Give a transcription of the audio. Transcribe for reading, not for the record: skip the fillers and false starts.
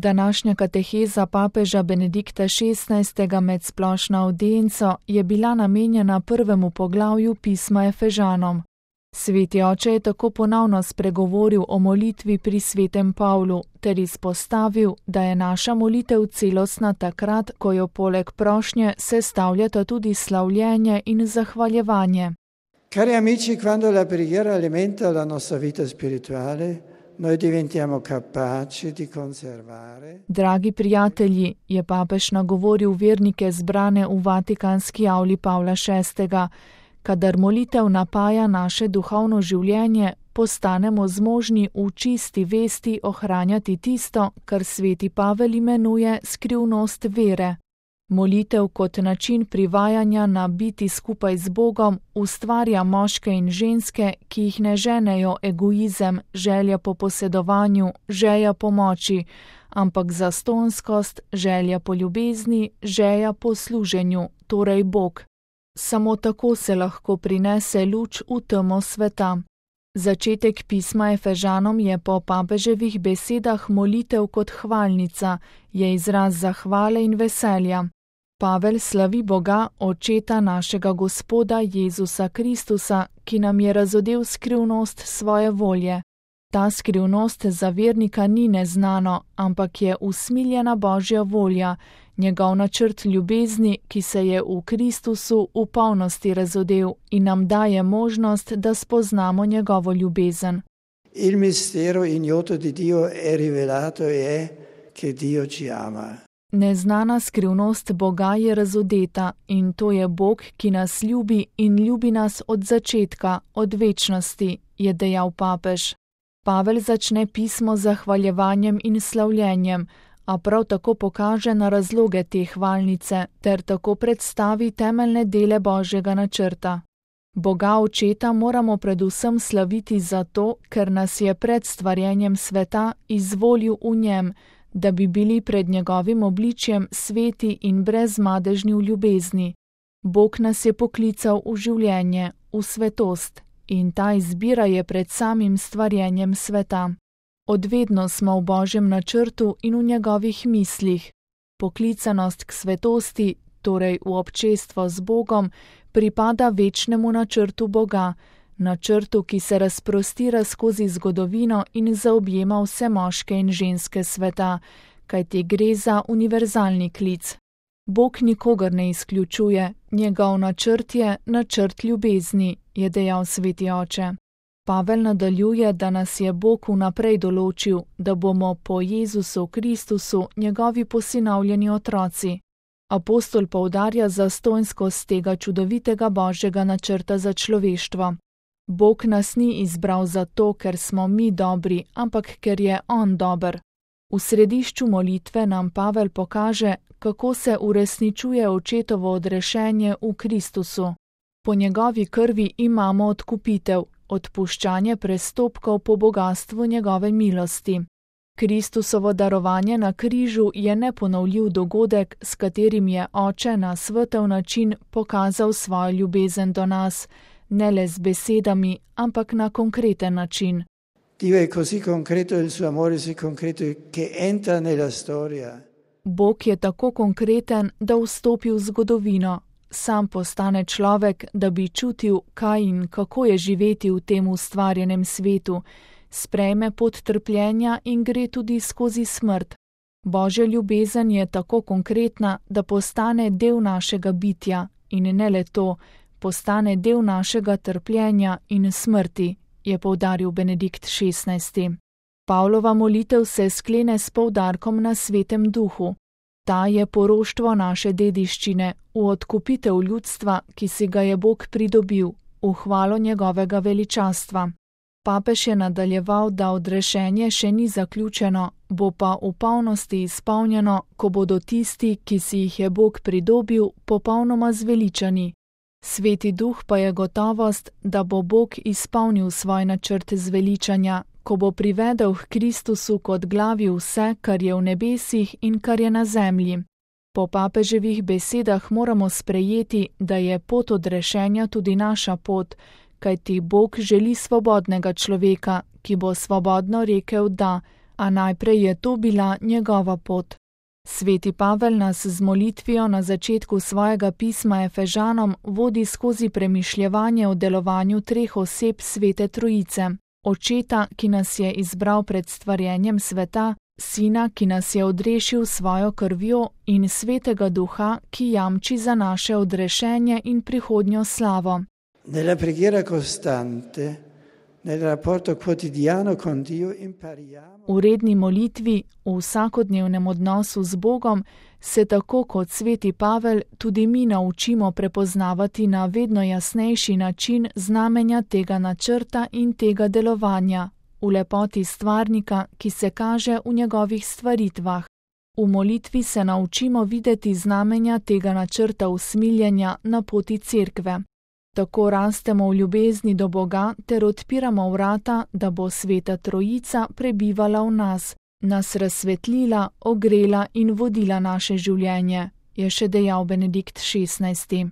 Današnja kateheza papeža Benedikta XVI. Med splošno avdienco je bila namenjena prvemu poglavju pisma Efežanom. Sveti oče je tako ponovno spregovoril o molitvi pri svetem Pavlu ter izpostavil, da je naša molitev celostna takrat, ko jo poleg prošnje sestavljata tudi slavljenje in zahvaljevanje. Cari amici, quando la preghiera alimenta la nostra vita spirituale, noi diventiamo capaci di conservare. Dragi prijatelji, je papež nagovoril vernike zbrane v Vatikanski avli Pavla VI. Kadar molitev napaja naše duhovno življenje, postanemo zmožni v čisti vesti ohranjati tisto, kar sveti Pavel imenuje skrivnost vere. Molitev kot način privajanja na biti skupaj z Bogom ustvarja moške in ženske, ki jih ne ženejo egoizem, želja po posedovanju, želja po moči, ampak zastonskost, želja po ljubezni, želja po služenju, torej Bog. Samo tako se lahko prinese luč v temo sveta. Začetek pisma Efežanom je po papeževih besedah molitev kot hvalnica, je izraz zahvale in veselja. Pavel slavi Boga, Očeta našega Gospoda Jezusa Kristusa, ki nam je razodel skrivnost svoje volje. Ta skrivnost za vernika ni neznano, ampak je usmiljena Božja volja, njegov načrt ljubezni, ki se je v Kristusu v polnosti razodel in nam daje možnost, da spoznamo njegovo ljubezen. Il mistero ignoto di Dio è rivelato e è che Dio ci ama. Neznana skrivnost Boga je razodeta in to je Bog, ki nas ljubi in ljubi nas od začetka, od večnosti, je dejal papež. Pavel začne pismo z zahvaljevanjem in slavljenjem, a prav tako pokaže na razloge te hvalnice ter tako predstavi temeljne dele Božjega načrta. Boga Očeta moramo predvsem slaviti zato, ker nas je pred stvarjenjem sveta izvolil v njem, da bi bili pred njegovim obličjem sveti in brezmadežni v ljubezni. Bog nas je poklical v življenje, v svetost, in ta izbira je pred samim stvarjenjem sveta. Odvedno smo v Božjem načrtu in v njegovih mislih. Poklicanost k svetosti, torej v občestvo z Bogom, pripada večnemu načrtu Boga, načrtu, ki se razprostira skozi zgodovino in zaobjema vse moške in ženske sveta, kajti gre za univerzalni klic. Bog nikogar ne izključuje, njegov načrt je načrt ljubezni, je dejal sveti oče. Pavel nadaljuje, da nas je Bog vnaprej določil, da bomo po Jezusu Kristusu njegovi posinovljeni otroci. Apostol poudarja zastonjskost tega čudovitega Božjega načrta za človeštvo. Bog nas ni izbral zato, ker smo mi dobri, ampak ker je On dober. V središču molitve nam Pavel pokaže, kako se uresničuje očetovo odrešenje v Kristusu. Po njegovi krvi imamo odkupitev, odpuščanje prestopkov po bogastvu njegove milosti. Kristusovo darovanje na križu je neponovljiv dogodek, s katerim je Oče na svetel način pokazal svojo ljubezen do nas, ne le z besedami, ampak na konkreten način. Dio è così concreto, il suo amore è così concreto che entra nella storia. Bog je tako konkreten, da vstopi v zgodovino. Sam postane človek, da bi čutil, kaj in kako je živeti v tem ustvarjenem svetu, sprejme pot trpljenja in gre tudi skozi smrt. Božja ljubezen je tako konkretna, da postane del našega bitja in ne le to, postane del našega trpljenja in smrti, je poudaril Benedikt XVI. Pavlova molitev se sklene s poudarkom na Svetem Duhu. Ta je poroštvo naše dediščine, v odkupitev ljudstva, ki si ga je Bog pridobil, v hvalo njegovega veličastva. Papež je nadaljeval, da odrešenje še ni zaključeno, bo pa v polnosti izpolnjeno, ko bodo tisti, ki si jih je Bog pridobil, popolnoma zveličani. Sveti Duh pa je gotovost, da bo Bog izpolnil svoj načrt zveličanja, ko bo privedel k Kristusu kot glavi vse, kar je v nebesih in kar je na zemlji. Po papeževih besedah moramo sprejeti, da je pot odrešenja tudi naša pot, kajti Bog želi svobodnega človeka, ki bo svobodno rekel da, a najprej je to bila njegova pot. Sveti Pavel nas z molitvijo na začetku svojega pisma Efežanom vodi skozi premišljevanje o delovanju treh oseb Svete Trojice: Očeta, ki nas je izbral pred stvarjenjem sveta, Sina, ki nas je odrešil s svojo krvjo, in Svetega Duha, ki jamči za naše odrešenje in prihodnjo slavo. Nella preghiera costante, nel rapporto quotidiano con Dio impariamo. V redni molitvi, v vsakodnevnem odnosu z Bogom, se tako kot sveti Pavel tudi mi naučimo prepoznavati na vedno jasnejši način znamenja tega načrta in tega delovanja, v lepoti stvarnika, ki se kaže v njegovih stvaritvah. V molitvi se naučimo videti znamenja tega načrta usmiljenja na poti cerkve. Tako rastemo v ljubezni do Boga ter odpiramo vrata, da bo Sveta Trojica prebivala v nas razsvetlila, ogrela in vodila naše življenje, je še dejal Benedikt XVI.